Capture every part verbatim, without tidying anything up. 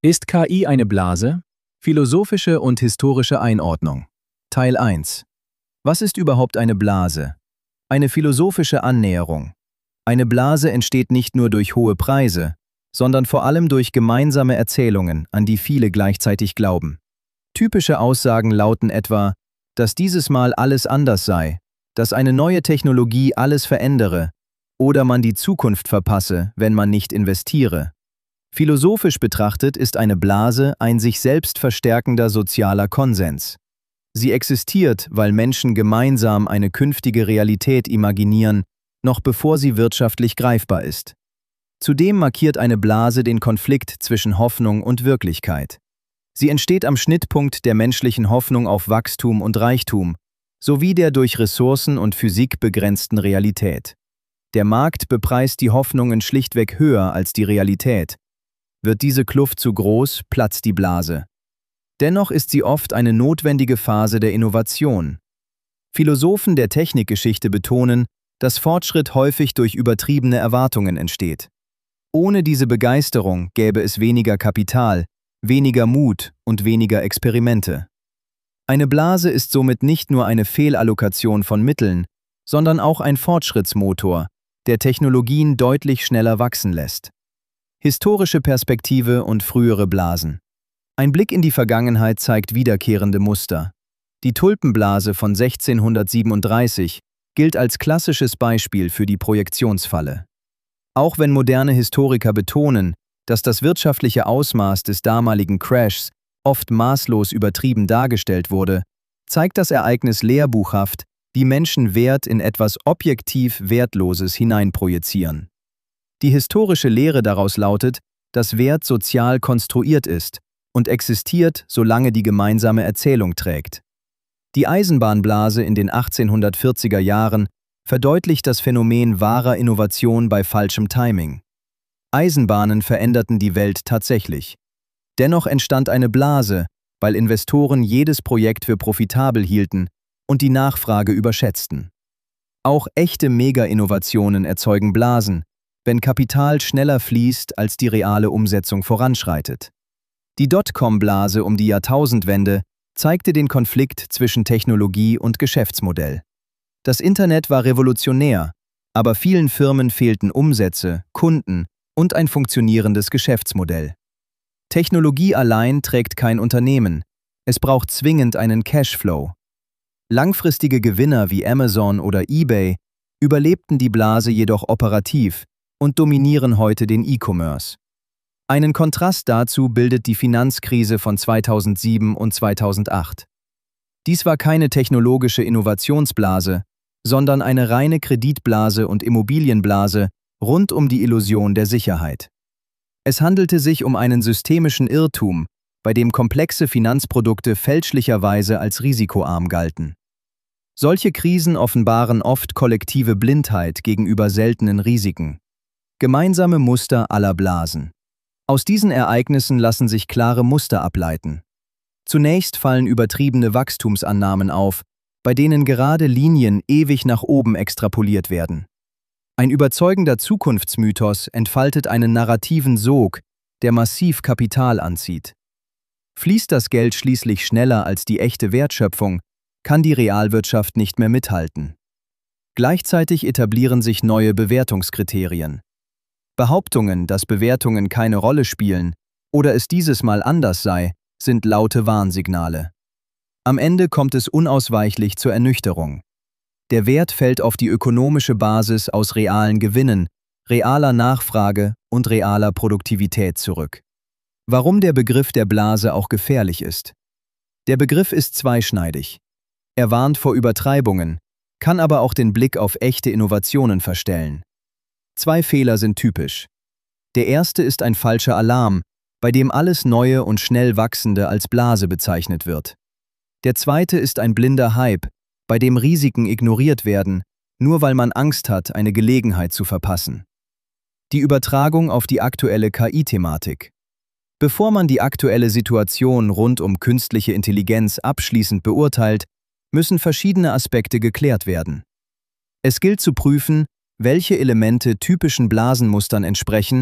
Ist K I eine Blase? Philosophische und historische Einordnung. Teil eins. Was ist überhaupt eine Blase? Eine philosophische Annäherung. Eine Blase entsteht nicht nur durch hohe Preise, sondern vor allem durch gemeinsame Erzählungen, an die viele gleichzeitig glauben. Typische Aussagen lauten etwa, dass dieses Mal alles anders sei, dass eine neue Technologie alles verändere oder man die Zukunft verpasse, wenn man nicht investiere. Philosophisch betrachtet ist eine Blase ein sich selbst verstärkender sozialer Konsens. Sie existiert, weil Menschen gemeinsam eine künftige Realität imaginieren, noch bevor sie wirtschaftlich greifbar ist. Zudem markiert eine Blase den Konflikt zwischen Hoffnung und Wirklichkeit. Sie entsteht am Schnittpunkt der menschlichen Hoffnung auf Wachstum und Reichtum, sowie der durch Ressourcen und Physik begrenzten Realität. Der Markt bepreist die Hoffnungen schlichtweg höher als die Realität. Wird diese Kluft zu groß, platzt die Blase. Dennoch ist sie oft eine notwendige Phase der Innovation. Philosophen der Technikgeschichte betonen, dass Fortschritt häufig durch übertriebene Erwartungen entsteht. Ohne diese Begeisterung gäbe es weniger Kapital, weniger Mut und weniger Experimente. Eine Blase ist somit nicht nur eine Fehlallokation von Mitteln, sondern auch ein Fortschrittsmotor, der Technologien deutlich schneller wachsen lässt. Historische Perspektive und frühere Blasen. Ein Blick in die Vergangenheit zeigt wiederkehrende Muster. Die Tulpenblase von sechzehnhundertsiebenunddreißig gilt als klassisches Beispiel für die Projektionsfalle. Auch wenn moderne Historiker betonen, dass das wirtschaftliche Ausmaß des damaligen Crashs oft maßlos übertrieben dargestellt wurde, zeigt das Ereignis lehrbuchhaft, wie Menschen Wert in etwas objektiv Wertloses hineinprojizieren. Die historische Lehre daraus lautet, dass Wert sozial konstruiert ist und existiert, solange die gemeinsame Erzählung trägt. Die Eisenbahnblase in den achtzehnhundertvierziger Jahren verdeutlicht das Phänomen wahrer Innovation bei falschem Timing. Eisenbahnen veränderten die Welt tatsächlich. Dennoch entstand eine Blase, weil Investoren jedes Projekt für profitabel hielten und die Nachfrage überschätzten. Auch echte Mega-Innovationen erzeugen Blasen, wenn Kapital schneller fließt, als die reale Umsetzung voranschreitet. Die Dotcom-Blase um die Jahrtausendwende zeigte den Konflikt zwischen Technologie und Geschäftsmodell. Das Internet war revolutionär, aber vielen Firmen fehlten Umsätze, Kunden und ein funktionierendes Geschäftsmodell. Technologie allein trägt kein Unternehmen, es braucht zwingend einen Cashflow. Langfristige Gewinner wie Amazon oder eBay überlebten die Blase jedoch operativ und dominieren heute den E-Commerce. Einen Kontrast dazu bildet die Finanzkrise von zweitausendsieben und zweitausendacht. Dies war keine technologische Innovationsblase, sondern eine reine Kreditblase und Immobilienblase rund um die Illusion der Sicherheit. Es handelte sich um einen systemischen Irrtum, bei dem komplexe Finanzprodukte fälschlicherweise als risikoarm galten. Solche Krisen offenbaren oft kollektive Blindheit gegenüber seltenen Risiken. Gemeinsame Muster aller Blasen. Aus diesen Ereignissen lassen sich klare Muster ableiten. Zunächst fallen übertriebene Wachstumsannahmen auf, bei denen gerade Linien ewig nach oben extrapoliert werden. Ein überzeugender Zukunftsmythos entfaltet einen narrativen Sog, der massiv Kapital anzieht. Fließt das Geld schließlich schneller als die echte Wertschöpfung, kann die Realwirtschaft nicht mehr mithalten. Gleichzeitig etablieren sich neue Bewertungskriterien. Behauptungen, dass Bewertungen keine Rolle spielen oder es dieses Mal anders sei, sind laute Warnsignale. Am Ende kommt es unausweichlich zur Ernüchterung. Der Wert fällt auf die ökonomische Basis aus realen Gewinnen, realer Nachfrage und realer Produktivität zurück. Warum der Begriff der Blase auch gefährlich ist? Der Begriff ist zweischneidig. Er warnt vor Übertreibungen, kann aber auch den Blick auf echte Innovationen verstellen. Zwei Fehler sind typisch. Der erste ist ein falscher Alarm, bei dem alles Neue und schnell Wachsende als Blase bezeichnet wird. Der zweite ist ein blinder Hype, bei dem Risiken ignoriert werden, nur weil man Angst hat, eine Gelegenheit zu verpassen. Die Übertragung auf die aktuelle K I-Thematik. Bevor man die aktuelle Situation rund um künstliche Intelligenz abschließend beurteilt, müssen verschiedene Aspekte geklärt werden. Es gilt zu prüfen, welche Elemente typischen Blasenmustern entsprechen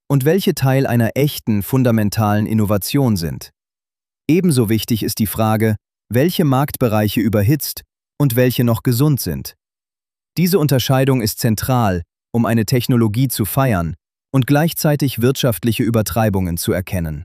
und welche Teil einer echten, fundamentalen Innovation sind. Ebenso wichtig ist die Frage, welche Marktbereiche überhitzt und welche noch gesund sind. Diese Unterscheidung ist zentral, um eine Technologie zu feiern und gleichzeitig wirtschaftliche Übertreibungen zu erkennen.